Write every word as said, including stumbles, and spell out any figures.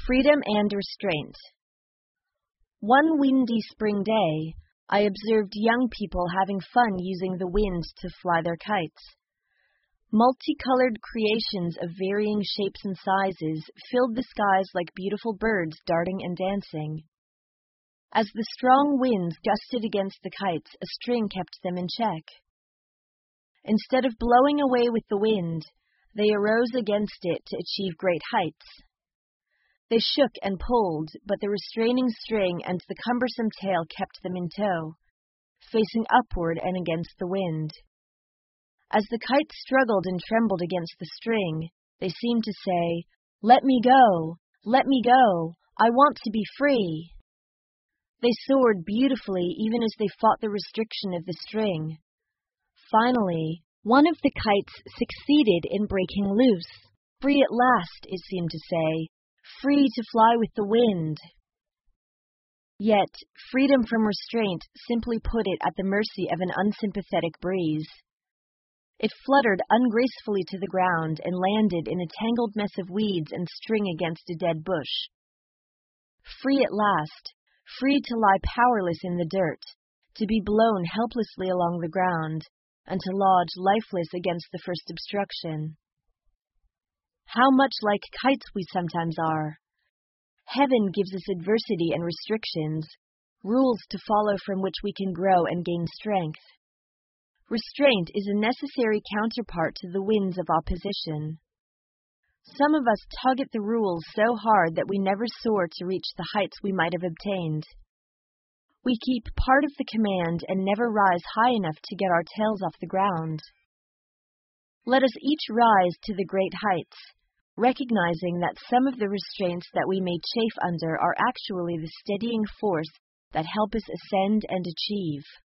Freedom and restraint. One windy spring day, I observed young people having fun using the wind to fly their kites. Multicolored creations of varying shapes and sizes filled the skies like beautiful birds darting and dancing. As the strong winds gusted against the kites, a string kept them in check. Instead of blowing away with the wind, they arose against it to achieve great heights. They shook and pulled, but the restraining string and the cumbersome tail kept them in tow, facing upward and against the wind. As the kites struggled and trembled against the string, they seemed to say, "Let me go! Let me go! I want to be free!" They soared beautifully even as they fought the restriction of the string. Finally, one of the kites succeeded in breaking loose. Free at last, it seemed to say, free to fly with the wind. Yet, freedom from restraint simply put it at the mercy of an unsympathetic breeze. It fluttered ungracefully to the ground and landed in a tangled mess of weeds and string against a dead bush. Free at last, free to lie powerless in the dirt, to be blown helplessly along the ground, and to lodge lifeless against the first obstruction. How much like kites we sometimes are. Heaven gives us adversity and restrictions, rules to follow from which we can grow and gain strength. Restraint is a necessary counterpart to the winds of opposition. Some of us tug at the rules so hard that we never soar to reach the heights we might have obtained. We keep part of the command and never rise high enough to get our tails off the ground. Let us each rise to the great heights, recognizing that some of the restraints that we may chafe under are actually the steadying force that help us ascend and achieve.